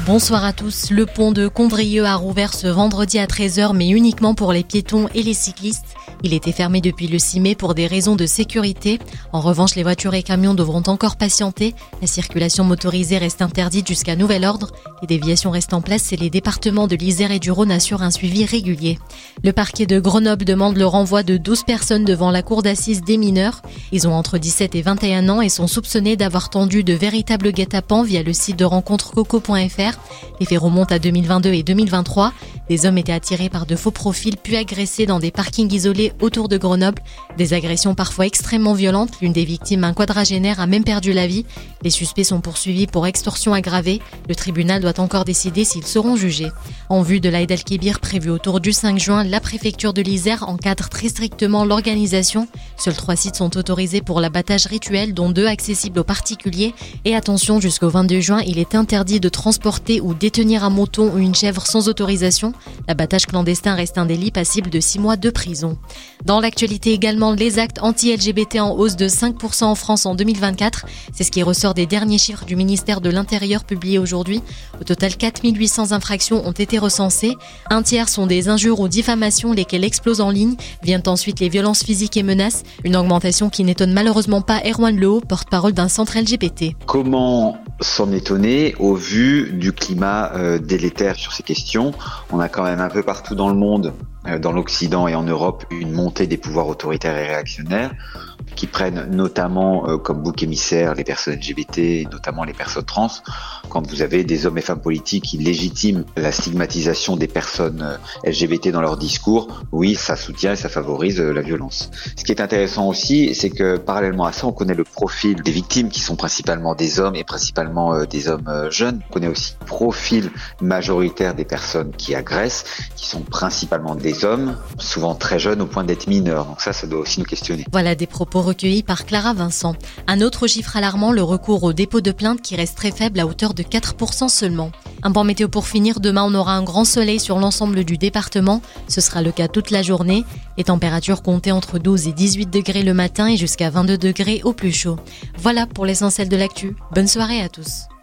Bonsoir à tous. Le pont de Condrieu a rouvert ce vendredi à 13h, mais uniquement pour les piétons et les cyclistes. Il était fermé depuis le 6 mai pour des raisons de sécurité. En revanche, les voitures et camions devront encore patienter. La circulation motorisée reste interdite jusqu'à nouvel ordre. Les déviations restent en place et les départements de l'Isère et du Rhône assurent un suivi régulier. Le parquet de Grenoble demande le renvoi de 12 personnes devant la cour d'assises des mineurs. Ils ont entre 17 et 21 ans et sont soupçonnés d'avoir tendu de véritables guet-apens via le site de rencontre coco.fr. Les faits remontent à 2022 et 2023. Des hommes étaient attirés par de faux profils puis agressés dans des parkings isolés autour de Grenoble. Des agressions parfois extrêmement violentes. L'une des victimes, un quadragénaire, a même perdu la vie. Les suspects sont poursuivis pour extorsion aggravée. Le tribunal doit encore décider s'ils seront jugés. En vue de l'Aïd el-Kébir prévu autour du 5 juin, la préfecture de l'Isère encadre très strictement l'organisation. Seuls 3 sites sont autorisés pour l'abattage rituel, dont 2 accessibles aux particuliers. Et attention, jusqu'au 22 juin, il est interdit de transporter ou détenir un mouton ou une chèvre sans autorisation. L'abattage clandestin reste un délit passible de 6 mois de prison. Dans l'actualité également, les actes anti-LGBT en hausse de 5% en France en 2024. C'est ce qui ressort des derniers chiffres du ministère de l'Intérieur publiés aujourd'hui. Au total, 4800 infractions ont été recensées. Un tiers sont des injures ou diffamations, lesquelles explosent en ligne. Viennent ensuite les violences physiques et menaces. Une augmentation qui n'étonne malheureusement pas Erwan Lehaut, porte-parole d'un centre LGBT. Comment s'en étonner au vu du climat délétère sur ces questions? On a quand même un peu partout dans le monde, dans l'Occident et en Europe, une montée des pouvoirs autoritaires et réactionnaires qui prennent notamment comme bouc émissaire les personnes LGBT et notamment les personnes trans. Quand vous avez des hommes et femmes politiques qui légitiment la stigmatisation des personnes LGBT dans leur discours, oui, ça soutient et ça favorise la violence. Ce qui est intéressant aussi, c'est que parallèlement à ça, on connaît le profil des victimes qui sont principalement des hommes et principalement des hommes jeunes. On connaît aussi le profil majoritaire des personnes qui agressent, qui sont principalement des hommes, souvent très jeunes au point d'être mineurs. Donc ça doit aussi nous questionner. Voilà des propos recueillis par Clara Vincent. Un autre chiffre alarmant, le recours au dépôt de plainte qui reste très faible à hauteur de 4% seulement. Un point météo pour finir, demain on aura un grand soleil sur l'ensemble du département. Ce sera le cas toute la journée. Les températures comptaient entre 12 et 18 degrés le matin et jusqu'à 22 degrés au plus chaud. Voilà pour l'essentiel de l'actu. Bonne soirée à tous.